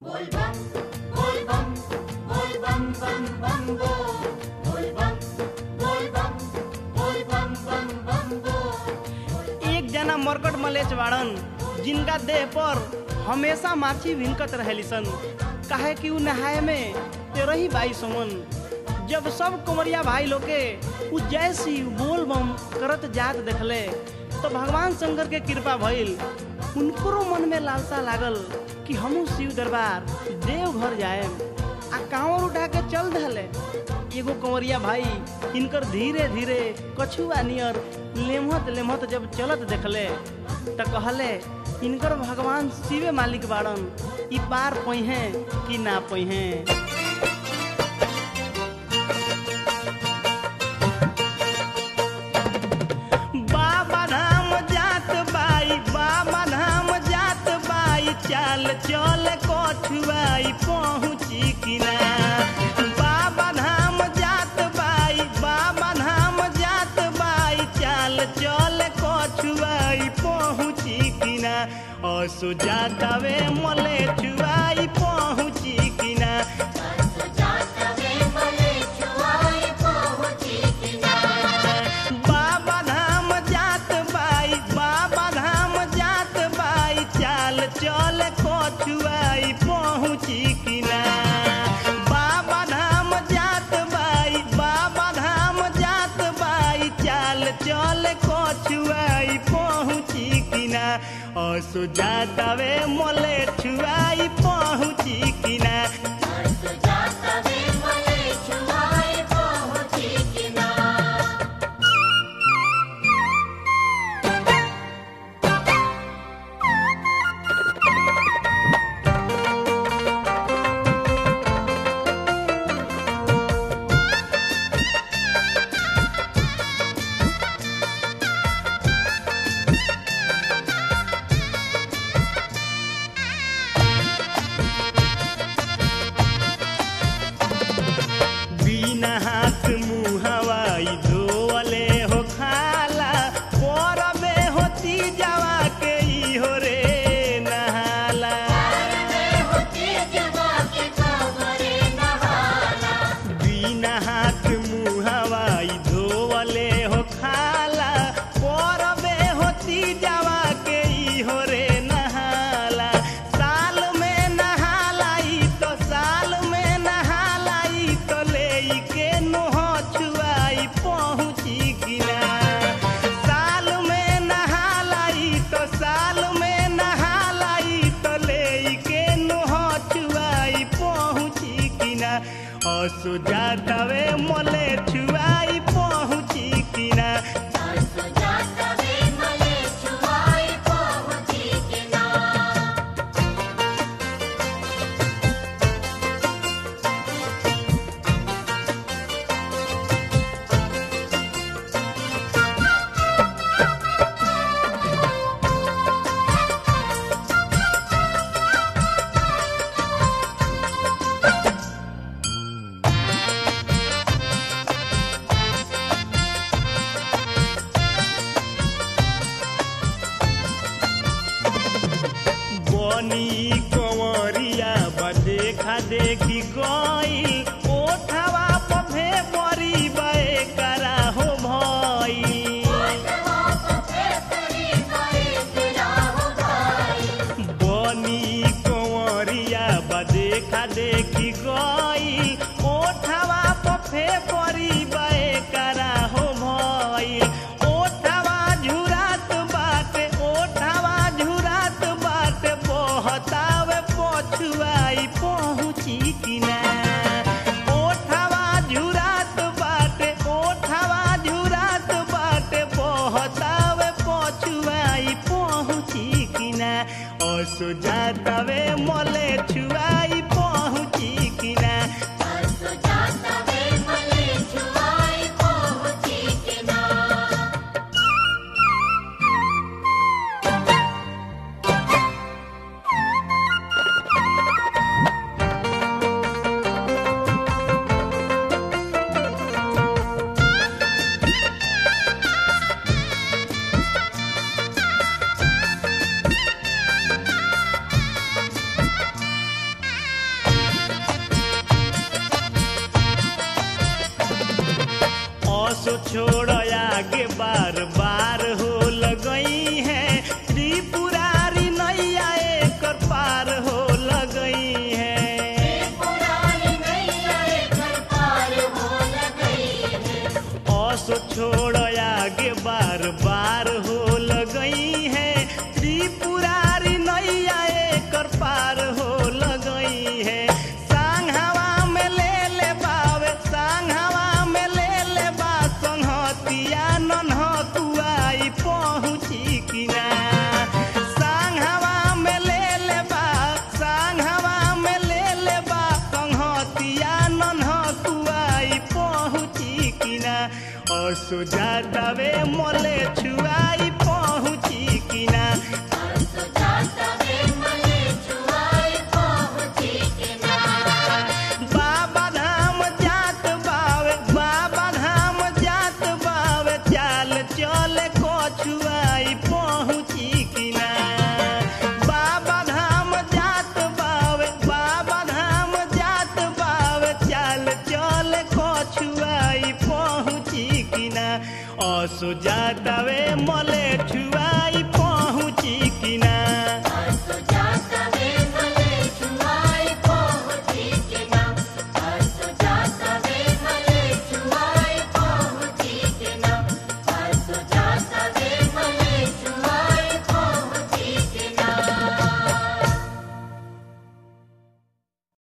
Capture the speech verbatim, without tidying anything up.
एक जना मरकट मलेच वाड़न जिनका देह पर हमेशा माछी भिनकत रहेली सन, काहे कि उ नहाए में तेरह ही बाई सोमन। जब सब कुंवरिया भाई लोग के उ जैसी बोल बम करत जात देखले तो भगवान शंकर के कृपा भइल। उनको मन में लालसा लागल कि हमू शिव दरबार देवघर जाए आ कांवर उठा के चल दहले। एगो कंवरिया भाई इनकर धीरे धीरे कछुआ नियर लेमहत लेमहत जब चलत देखले तो कहले इनकर भगवान शिवे मालिक बाड़न, ई पार पइहे कि ना पइहे। बाबा धाम जात बाई, बाबा धाम जात बाई, चाल चल कछुआई पहुँची कि ना। बाबा धाम जात बाई, बाबा धाम जात बाई, चाल चल कछुआई पहुँची कि ना। असु जातावे मले छुआई पहुँची कि ना। बाबा धाम जात बाई, बाबा धाम जात बाई, चाल चल कछुआई पहुँची कि ना। बाबा धाम जात बाई, बाबा धाम जात बाई, चाल चल कछुआई पहुँची कि ना। असु जातावे मले छुआई पहुँची कि ना। असु जातावे मले छुआई पहुँची कि ना। कंवरिया देखा देखी गई ओठवा पफे बरी बे करा हो भई। बनी कंवरिया देखा देखी गई ओठवा पफे बरी बे करा हो भई। ओठवा झुरात बाटे, ओठवा झुरात बाटे, बहतावे पछुआई पहुँची कि ना। ओठवा झुरात बाटे, ओठवा झुरात बाटे, बहतावे पछुआई पहुँची कि ना। असु जातावे मले छुआई पहुँची कि ना। असो छोड़ आगे बार बार हो लगई है त्रिपुरारी नैया एकर पार हो लगई है असो छोड़ आगे बार बार हो लगई है त्रिपुरारी नैया एकर पार हो लगई है सांग हवा में ले ले बावे सांग हवा में ले ले बा संहतिया नन्हतुआई पहुँची किना सांग हवा में ले ले बा सांग हवा में ले ले बा संहतिया नन्हतुआई पहुँची किना और सुजातावे मोले छुआई पहुँची किना बाबा धाम जात बावे बाबा धाम जात बावे चाल चले कछुआई पहुँची किना बाबा धाम जात बावे बाबा धाम जात बावे चाल चले कछुआई पहुँची किना असो जातावे मले छु